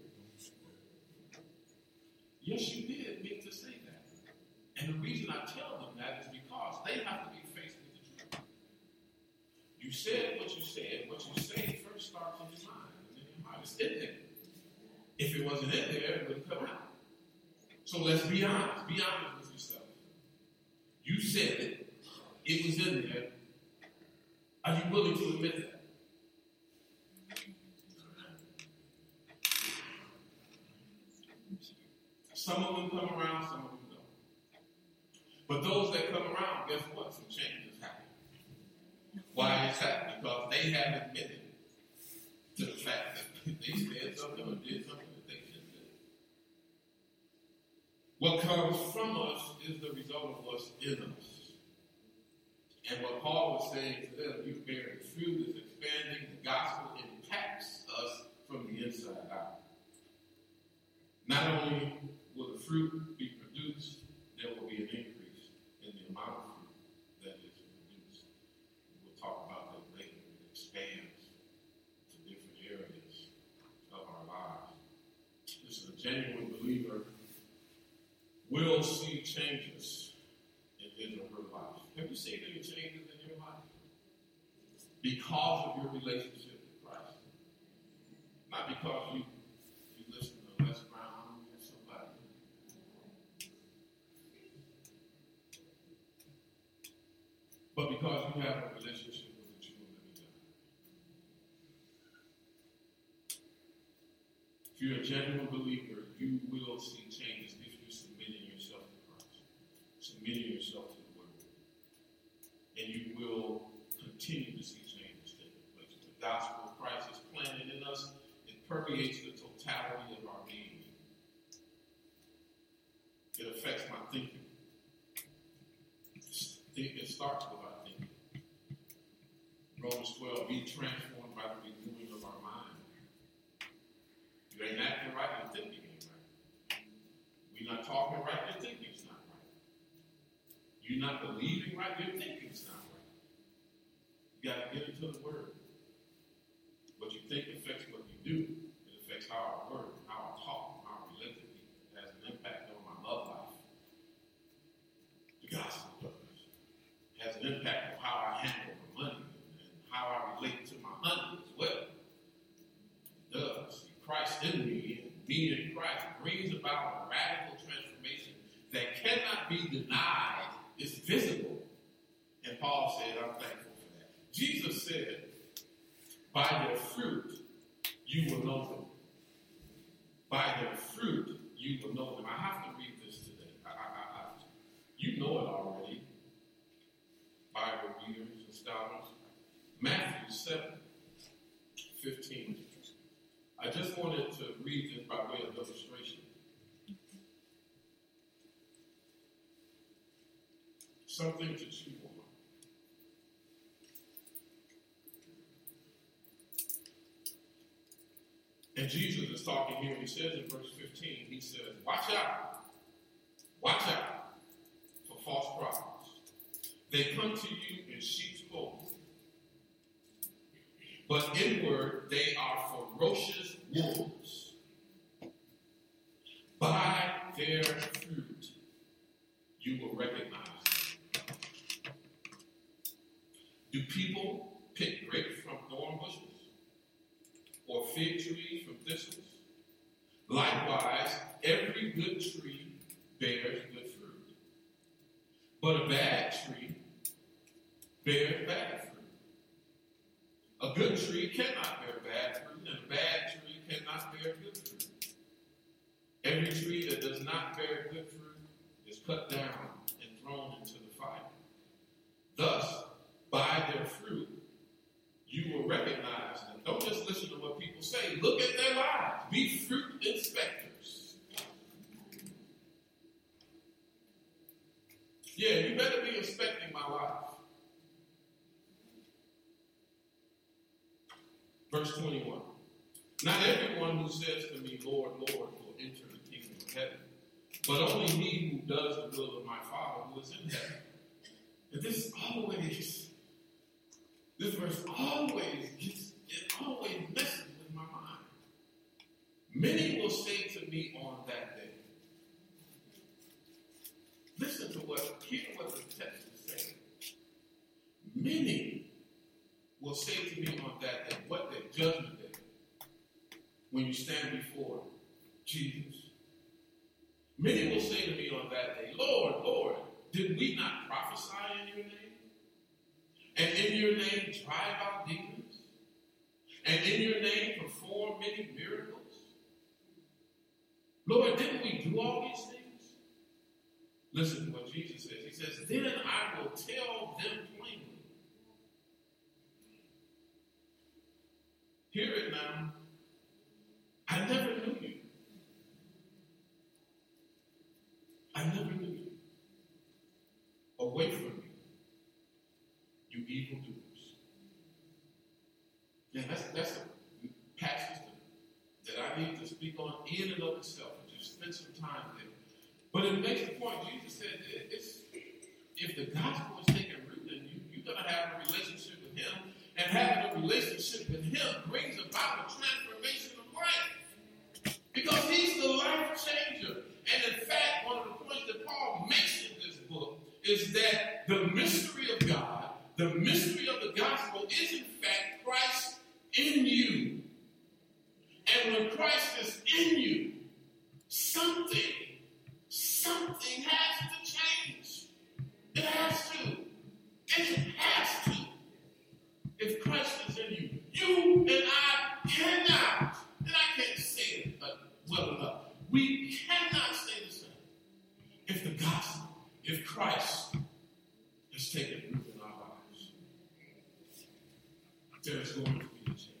Yes, you did mean to say that. And the reason I tell them that is because they have to be faced with the truth. You said what you said. What you say first starts in your mind. And then your mind is in there. If it wasn't in there, it wouldn't come out. So let's be honest. Be honest with yourself. You said it. It was in there. Are you willing to admit that? Some of them come around, some of them don't. But those that come around, guess what? Some changes happen. Why is that? Because they have admitted to the fact that they said something or did something that they shouldn't do. What comes from us is the result of what's in us. And what Paul was saying to them, you bearing fruit is expanding. The gospel impacts us from the inside out. Not only will the fruit be produced, there will be an increase in the amount of fruit that is produced. We'll talk about that later. It expands to different areas of our lives. Listen, a genuine believer will see changes in his or her life. Have you seen any changes in your life? Because of your relationship with Christ. Not because you listen to Les Brown or somebody. But because you have a relationship with the true and living God. If you're a genuine believer, you will see changes if you're submitting yourself to Christ. Submitting yourself to the Word. And you will continue to see changes taking place. The gospel of Christ is planted in us. It permeates the totality of our being. It affects my thinking. It starts with our thinking. Romans 12, be transformed by the renewing of our mind. You ain't acting right, your thinking ain't right. We're not talking right, your thinking's not right. You're not believing right, your thinking's not right. You got to get into the Word. What you think affects what you do. It affects how I work, how I talk, how I relate to people. It has an impact on my love life. The gospel does. It has an impact on how I handle my money and how I relate to my honey as well. It does. Christ in me and me in Christ brings about a radical transformation that cannot be denied. It's visible. And Paul said, I'm thankful for that. Jesus said, by their fruit, you will know them. By their fruit, you will know them. I have to read this today. You know it already. Bible readers and scholars. Matthew 7:15. I just wanted to read this by way of illustration. Something to chew on. And Jesus is talking here, and he says in verse 15, he says, watch out for false prophets. They come to you in sheep's clothing, but inward they are ferocious wolves. By their fruit you will recognize them. Do people pick grapes from thorn bushes? Or fig trees from thistles? Likewise, every good tree bears good fruit. But a bad tree bears bad fruit. A good tree cannot bear bad fruit, and a bad tree bear good fruit. Every tree that does not bear good fruit is cut down and thrown into the fire. Thus, by their fruit, you will recognize them. Don't just listen to what people say. Look at their lives. Be fruit inspectors. Yeah, you better be inspecting my life. Verse 21. Not everyone who says to me, Lord, Lord, will enter the kingdom of heaven, but only he who does the will of my Father who is in heaven. And this verse always messes with my mind. Many will say to me on that day. Listen to hear what the text is saying. Many will say to me on that day, what day? Judgment day. When you stand before Jesus. Many will say to me on that day, Lord, Lord, did we not prophesy in your name? And in your name drive out demons? And in your name perform many miracles? Lord, didn't we do all these things? Listen to what Jesus says. He says, then I will tell them plainly. Hear it now. I never knew you. I never knew you. Away from me, you evildoers. Yeah, that's a passage that I need to speak on in and of itself and just spend some time there. But it makes the point. Jesus said if the gospel is taking root in you, you're going to have a relationship with him. And having a relationship with him brings about a transformation of life. Because he's the life changer. And in fact, one of the points that Paul makes in this book is that the mystery of God, the mystery of the gospel is in fact Christ in you. And when Christ is in you, something has to change. It has to. It has to. If Christ is in you, you and I cannot, and I can't say it well enough, we cannot stay the same. If the gospel, if Christ has taken root in our lives, there is going to be a change.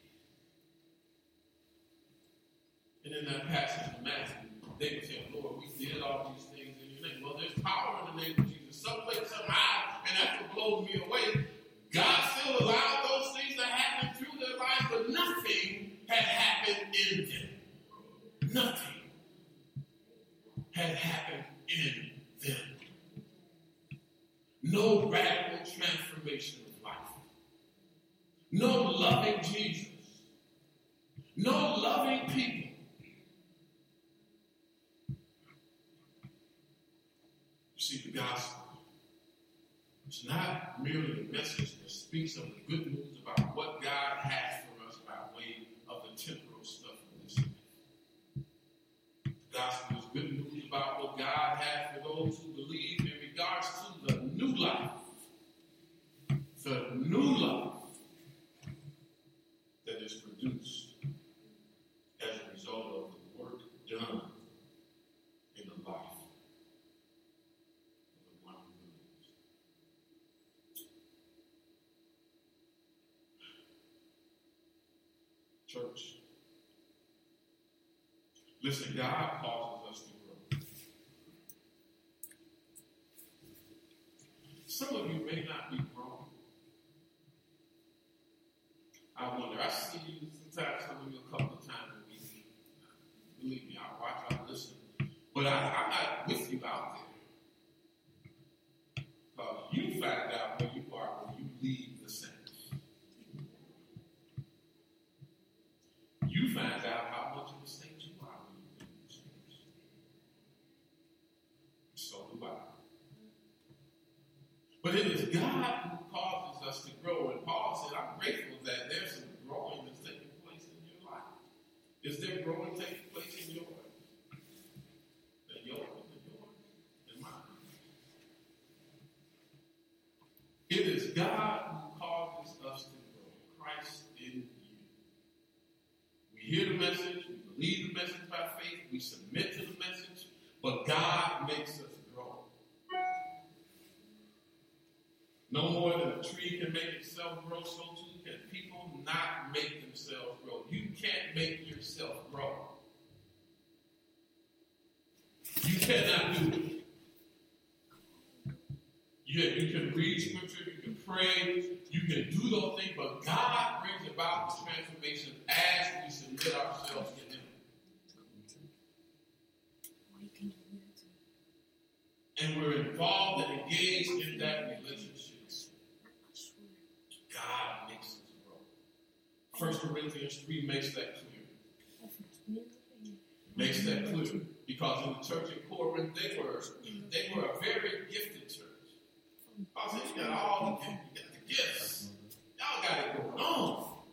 And in that passage in Matthew, they were saying, Lord, we did all these things in your name. Well, there's power in the name of Jesus. Someplace, somehow, and that's what blows me away. God still allowed those things to happen through their lives, but nothing had happened in them. Nothing had happened in them. No radical transformation of life. No loving Jesus. No loving people. You see, the gospel is not merely a message that speaks of the good news about what God has for us by way of the temporal stuff of this life. The gospel is good news about what God has for those who believe in regards to the new life. The new life that is produced as a result of the work done in the life of the one who believes. Church, listen, God causes us to grow. Some of you may not be growing. I wonder, I see you sometimes, some of you a couple of times a week. Believe me, I watch, I listen. But I'm not with you out there. Because you find out where you are when you leave the sentence. You find out how much of a saint you are when you leave the sentence. So do I. But it is God who causes us to grow. And Paul said, I'm grateful that there's some growing that's taking place in your life. Is there growing taking place in your life? And yours, and mine. It is God who causes us to grow. Christ in you. We hear the message, we believe the message by faith, we submit to the message, but God makes us grow. No more than a tree can make itself grow, so too can people not make themselves grow. You can't make yourself grow. You cannot do it. You can read scripture, you can pray, you can do those things, but God brings about the transformation as we submit ourselves to Him. And we're involved and engaged in that relationship. God makes us grow. 1 Corinthians 3 makes that clear. Makes that clear. Because in the church in Corinth, they were a very gifted church. Paul said, you got all the gifts. You got the gifts. Y'all got it going on.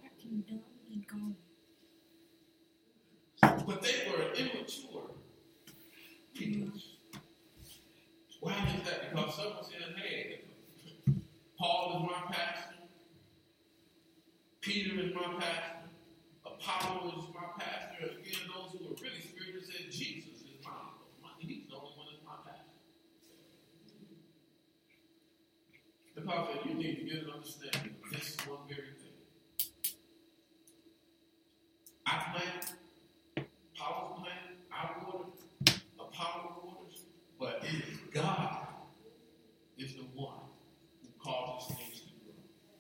But they were immature people. Why is that? Because someone said, hey, Paul is my pastor. Peter is my pastor. Apollo is my pastor. And again, those who are really spiritual said, Jesus is he's the only one that's my pastor. Because you need to get an understanding of this one very thing. I plant, Apollo plant, I water, Apollo waters, but it is God is the one who causes things to grow.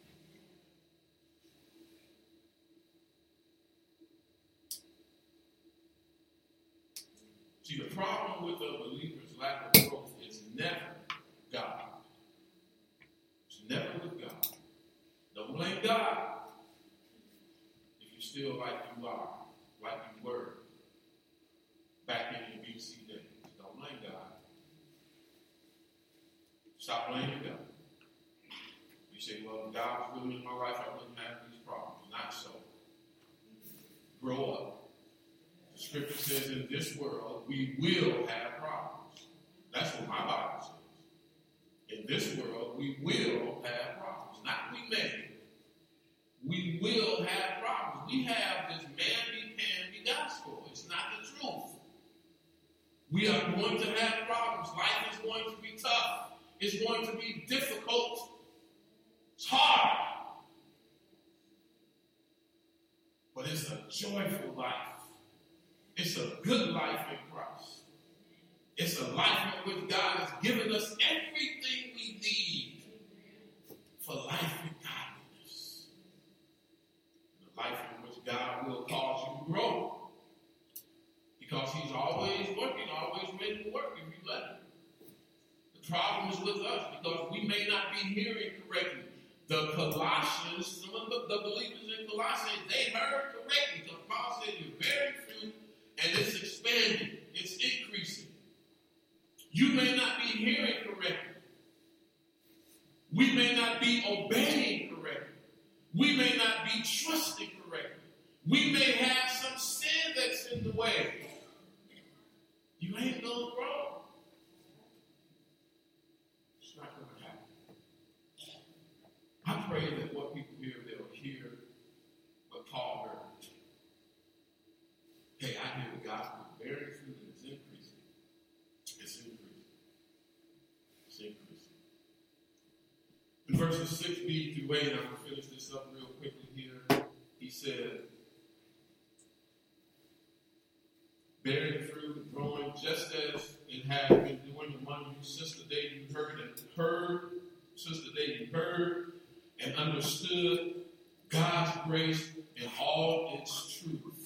See, the problem with the believer's lack of growth is never God. It's never with God. Don't blame God if you still like you are, like you were back in your BC days. Don't blame God. Stop blaming God. You say, well, if God was really in my life, I wouldn't have these problems. Not so. Grow up. The scripture says in this world, we will have problems. That's what my Bible says. In this world, we will have problems. Not we may. We will have problems. We have this mamby-pamby gospel. It's not the truth. We are going to have problems. Life is going to be tough. It's going to be difficult. It's hard. But it's a joyful life. It's a good life in Christ. It's a life in which God has given us everything we need for life and godliness. And a life in which God will cause you to grow. Because He's always working, always ready to work if you let Him. The problem is with us because we may not be hearing correctly. The Colossians, some of the believers in Colossae, they heard correctly. Because Paul said, you're bearing fruit and it's expanding, it's increasing. You may not be hearing correctly. We may not be obeying correctly. We may not be trusting correctly. We may have some sin that's in the way. You ain't going to grow. It's not going to happen. I pray that what people hear, they'll hear what Paul heard. Hey, I hear the gospel is bearing fruit and it's increasing. It's increasing. It's increasing. In verses 6b through 8, I'm going to finish this up real quickly here. He said, bearing fruit and growing just as it has been doing among you since the day you heard and understood God's grace in all its truth.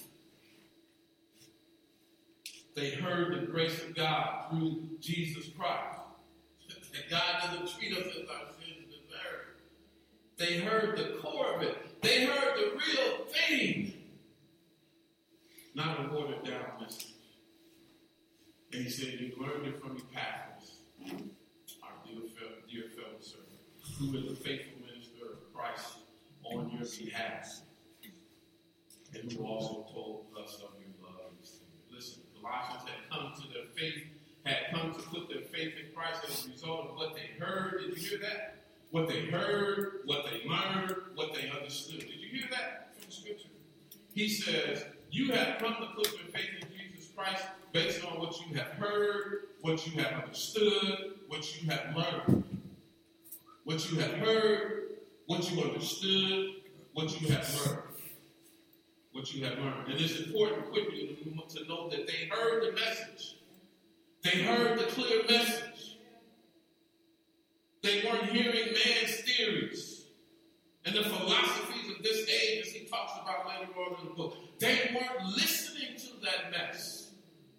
They heard the grace of God through Jesus Christ. That God doesn't treat us as our sins deserve. They heard the core of it. They heard the real thing. Not a watered down message. And he said, you learned it from Epaphras, our dear fellow servant, who is a faithful minister of Christ on your behalf, and who also told us of your love. Listen, Colossians had come to put their faith in Christ as a result of what they heard. Did you hear that? What they heard, what they learned, what they understood. Did you hear that from Scripture? He says, You have come to put your faith in Jesus Christ based on what you have heard, what you have understood, what you have learned. What you have heard, what you understood, what you have learned. What you have learned. And it's important quickly to know that they heard the message. They heard the clear message. They weren't hearing man's theories and the philosophies of this age, as he talks about later on in the book. They weren't listening to that mess.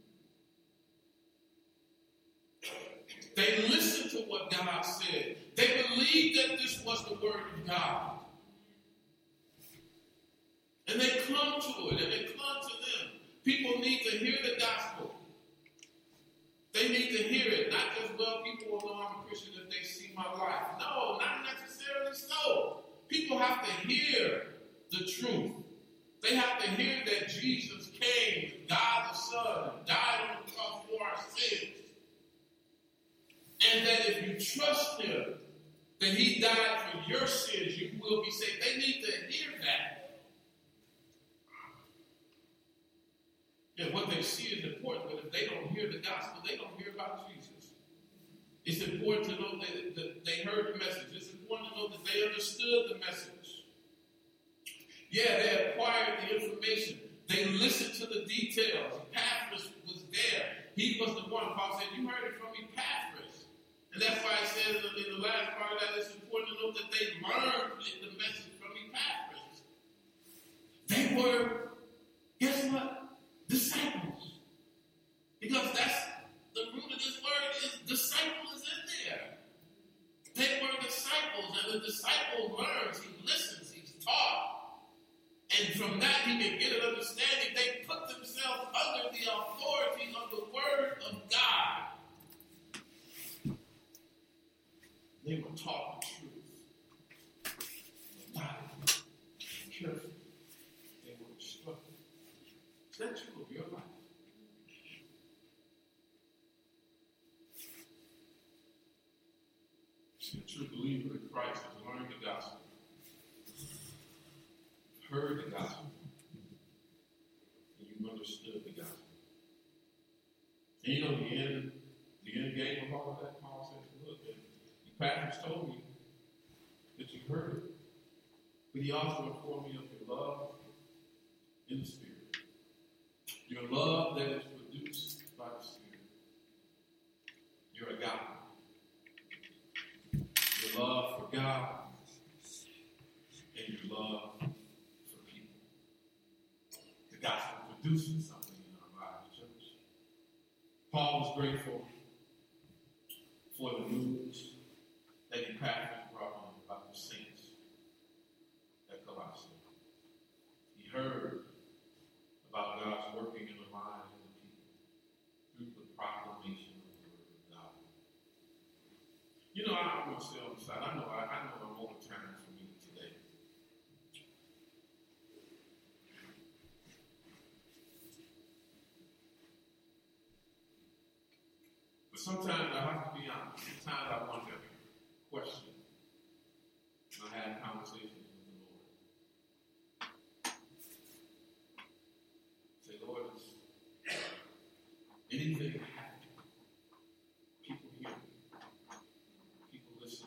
They listened to what God said. They believed that this was the word of God. And they clung to it, and it clung to them. People need to hear the gospel. They need to hear it. Not just, well, people will know I'm a Christian if they see my life. No, not necessarily so. People have to hear the truth. They have to hear that Jesus came, God the Son, and died on the cross for our sins. And that if you trust him, that he died for your sins, you will be saved. They need to hear that. Yeah, what they see is important, but if they don't hear the gospel, they don't hear about Jesus. It's important to know that they heard the message. It's important to know that they understood the message. Yeah, they acquired the information. They listened to the details. Epaphras was there. He was the one. Paul said, you heard it from Epaphras. And that's why it says in the last part of that, it's important to know that they learned the message from Epaphras. They were, guess what? Disciples. Because that's the root of this word is disciple is in there. They were disciples, and the disciple learns, he listens, he's taught. And from that he can get an understanding. They put themselves under the authority of the word of God. They were taught the truth. Methodically, carefully. They were instructed. Is that true of your life? See, a true believer in Christ has learned the gospel, heard the gospel, and you understood the gospel. And you know the end game of all of that, Paul says, look, Epaphras told me that you heard it, but he also informed me of your love in the Spirit. Your love that is produced by the Spirit. Your agape. Your love for God and your love for people. The gospel produces something in our lives, church. Paul was grateful for the news that Epaphras brought him about the saints at Colossae. He heard about God's working in the lives of the people through the proclamation of the word of God. You know, I'm going to stay on the side. I know I'm over time for me today. But sometimes I have to be honest. Sometimes I wonder, question. And I have conversations with the Lord. Say, Lord, is anything happening? People hear me. People listen.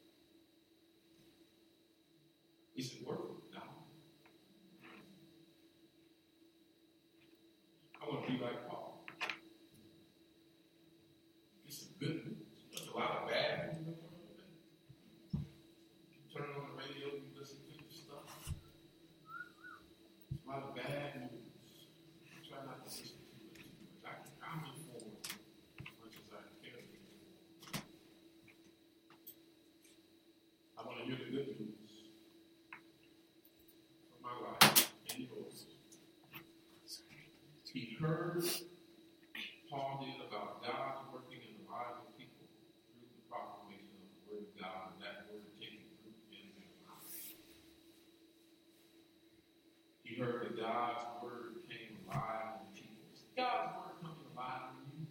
Is it working, God? I want to be like Paul. It's some good news. There's a lot of bad news. You turn on the radio, you listen to the stuff. There's a lot of bad news. Try not to listen to it too much. I'm informed as much as I care to be. I want to hear the good news from my life and yours. He heard Paul did about God working in the lives of people through the proclamation of the word of God, and that word taking root in their lives. He heard that God's word came alive in people. Is God's word coming alive in you?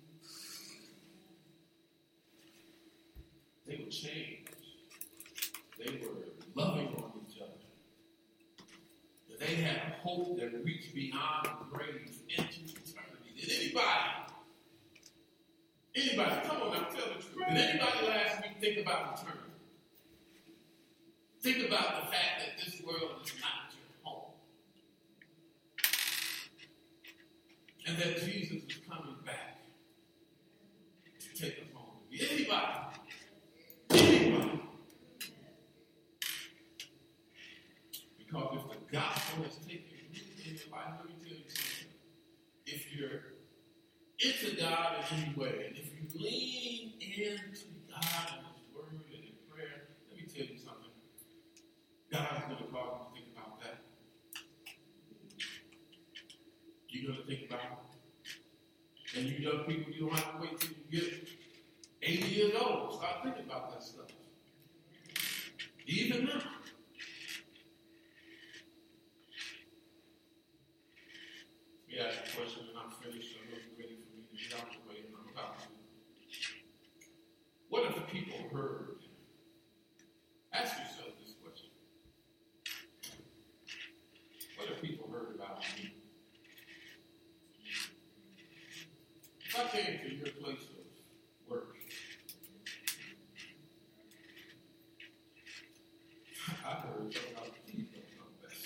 They were changed. They were loving on each other. They had hope that reached beyond the grave into eternity. Did anybody, come on now, tell the truth. Did anybody last week think about eternity? Think about the fact that this world is not your home. And that Jesus is coming back to take us home. Anybody? Because if the gospel has taken root in your life, let me tell you something. If you're into God in any way, and if you lean into God and His Word and in prayer, let me tell you something. God's going to cause you to think about that. You're going to think about it. And you young people, you don't have to wait till you get 80 years old. Start thinking about that stuff. Even now. Let me ask you a question and I'm finished. I know you're ready for me to get out the way and I'm about to. What if the people heard? Ask yourself this question. What if people heard about me? If I came to your place of work, I heard something about these don't know best.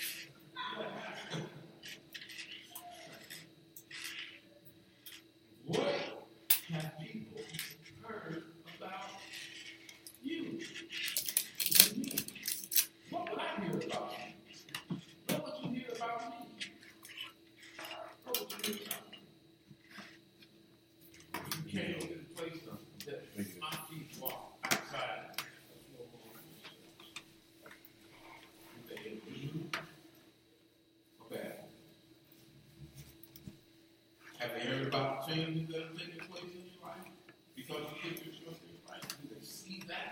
What have people heard about you and me? What would I hear about you? What would you hear about me? What would you hear about me? You can't go to the place that my feet walk outside. They get good or bad. Have they heard about the changes that are taking place in your life? Because you put your trust in Christ. Do they see that?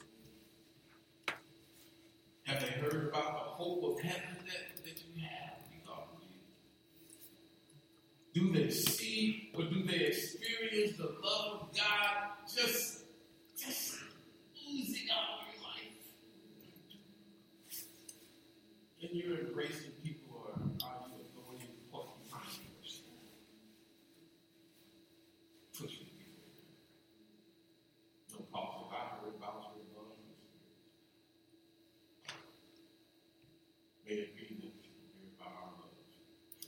Have they heard about the hope of heaven that you have because of Jesus? Do they see or do they experience the love of God just easing out of your life? And you're embracing people, or are you going in porcupines? Pushing people. No cause if I heard about your love. May it be that